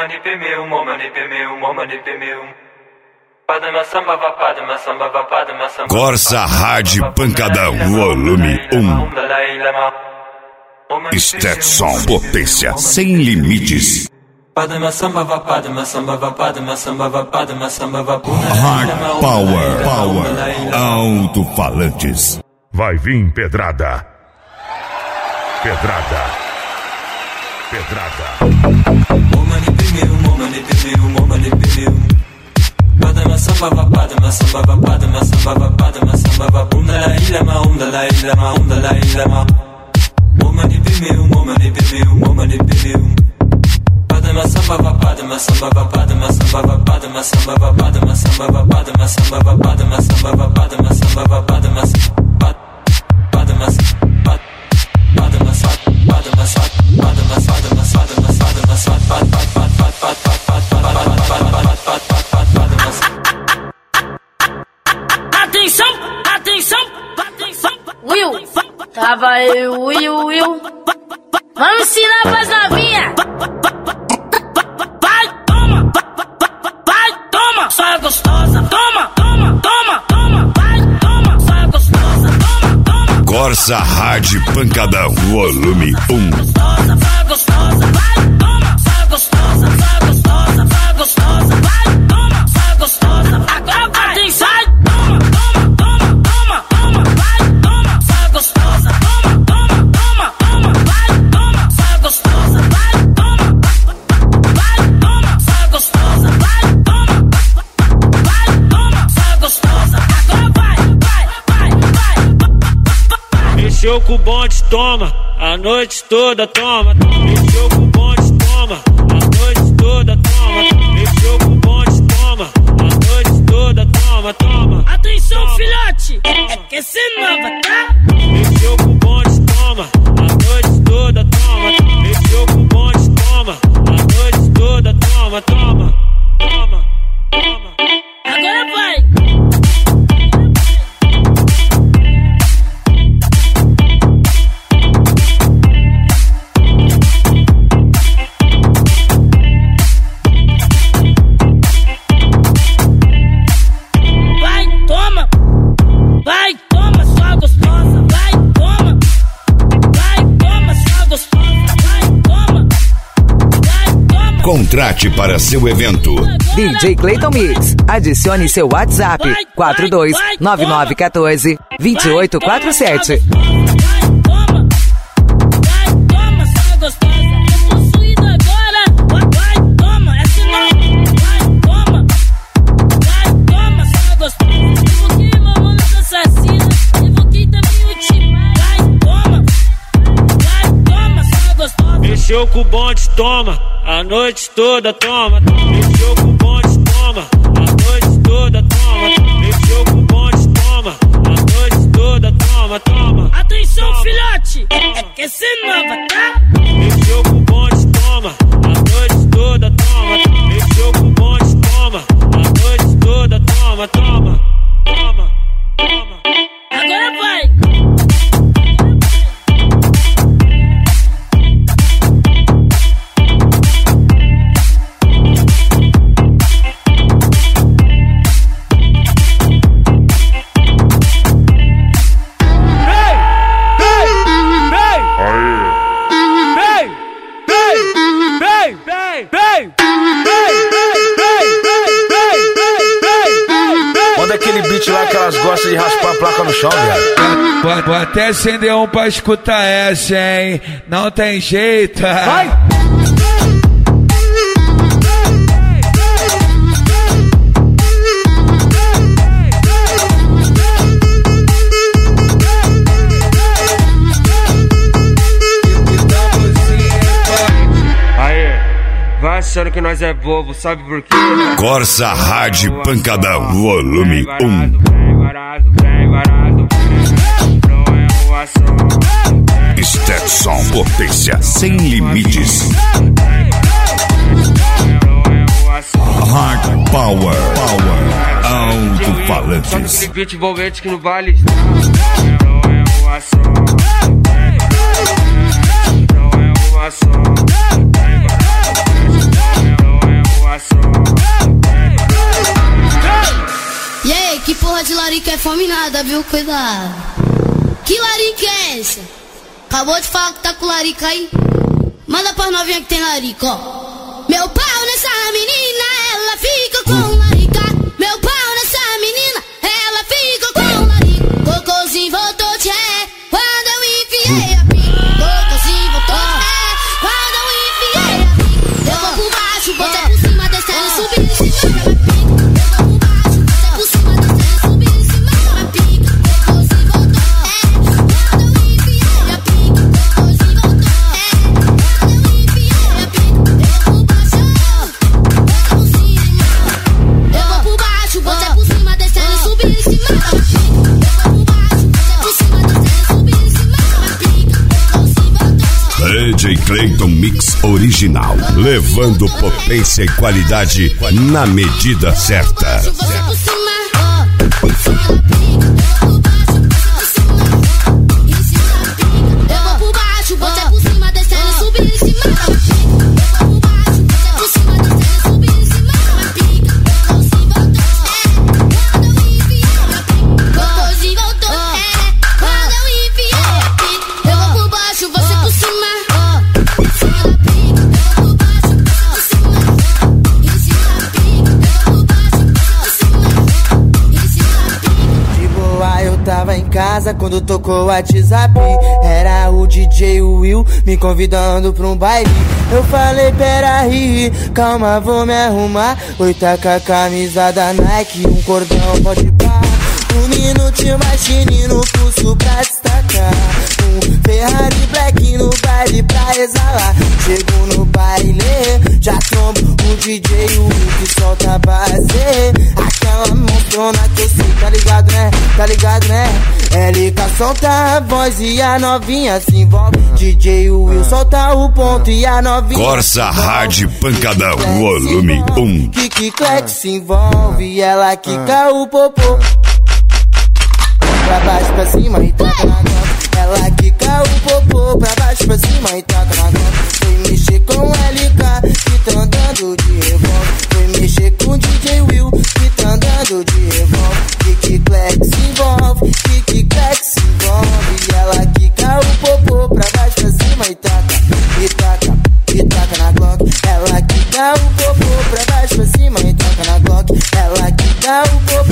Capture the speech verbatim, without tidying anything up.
Corsa Hard Pancadão, volume um. Stetson, potência sem limites. Hard Power, Power, alto-falantes. Vai vir pedrada. Pedrada. Pedrada. Atenção, atenção, atenção. Will, tava eu, Will, Will. Vamos ensinar pras novinhas. Vai, toma, vai, toma, só é gostosa. Toma, toma, toma, toma, vai, toma, só é gostosa. Toma, toma. Corsa Hard Pancadão, volume um. Gostosa, só é gostosa, vai, toma, só é gostosa, só é gostosa, só é gostosa, vai, toma, só é gostosa. Agora vai, tem sai, toma, toma, toma, toma, toma, vai, toma, só é gostosa. Toma, toma, toma, toma, vai, toma, só é gostosa, vai, toma, vai, toma, só é gostosa, vai, toma, vai, toma, só é gostosa. Agora vai, vai, vai, vai. Mexeu com o bonde, toma, a noite toda, toma. Mexeu com o bonde, toma, a noite toda, toma. Mexeu com o bonde, toma, a noite toda, toma, toma. Atenção, filhote, é que essa é nova, tá? Mexeu com o bonde, toma, a noite toda, toma. Mexeu com o bonde, toma, a noite toda, toma, toma, toma, toma. Agora vai. Vai, toma, só gostosa, vai, toma. Vai, toma, só gostosa, vai, toma. Vai, toma. Contrate para seu evento. D J Clayton Mix. Adicione seu WhatsApp quatro dois nove nove um quatro dois oito quatro sete. Mexeu com o bonde, toma, a noite toda, toma. Mexeu com o bonde, toma, a noite toda, toma. Mexeu com o bonde, toma, a noite toda, toma, toma. Atenção, toma, filhote, é que essa é nova, tá? Mexeu com o bonde, toma, a noite toda, toma. Mexeu com o bonde, toma, a noite toda, toma, toma, toma, toma. Agora vai. Manda aquele beat lá que elas gostam de raspar a placa no chão, velho. Vou, vou até acender um pra escutar essa, hein? Não tem jeito. Vai! Vai achando que nós é bobo, sabe por quê? Corsa Hard Pancadão, volume um. Stetson, potência sem limites. Hard Power, Power, alto-falantes. Aquele beat envolvente que no vale. larica é fome nada, viu? Cuidado. Que larica é essa? Acabou de falar que tá com larica aí? Manda pra novinha que tem larica, ó. Meu pau nessa menina, ela fica com larica. Meu pau nessa menina, ela fica com larica. Cocôzinho voltou, tchê, quando eu enfiei a pica. Cocôzinho voltou, tchê, quando eu enfiei a pica. Eu vou por baixo, bota por cima, descendo, subindo em cima da pica. Eu vou por baixo, bota por cima, descendo, subindo em cima da pica. Cocôzinho voltou, tchê, quando eu enfiei a pica. Cocôzinho voltou, tchê, quando eu enfiei a pica. Eu vou por baixo, bota por cima. Eu vou por baixo, bota por cima, descendo, subindo em cima da pica. D J Clayton Mix Original, levando potência e qualidade na medida certa. Tava em casa quando tocou o WhatsApp. Era o D J Will me convidando pra um baile. Eu falei, peraí, calma, vou me arrumar. Oi, tá com a camisa da Nike, um cordão pode pá. Um minutinho mais fininho no pulso pra destacar. Um Ferrari Black no baile pra exalar. Chego no baile, já trombo o D J Will que solta a base. Aquela monstrona que eu sei, tá ligado, né? Tá ligado, né? L K solta a voz e a novinha se envolve. D J Will solta o ponto e a novinha Corsa Hard Pancadão, volume um. Kiki Clex se envolve e ela quica o popô. Pra baixo, pra cima e toca na nota. Ela quica o popô. Pra baixo, pra cima e toca na nota. Foi mexer com L K que tá andando de revólver. Foi mexer com o D J Will que tá andando de revólver. Kiki Clex se envolve, Kiki Clex se envolve. E ela quica o popô. Pra baixo, pra cima e taca, e taca, e taca na Glock. Ela quica o popô. Pra baixo, pra cima e taca na Glock. Ela quica o popô.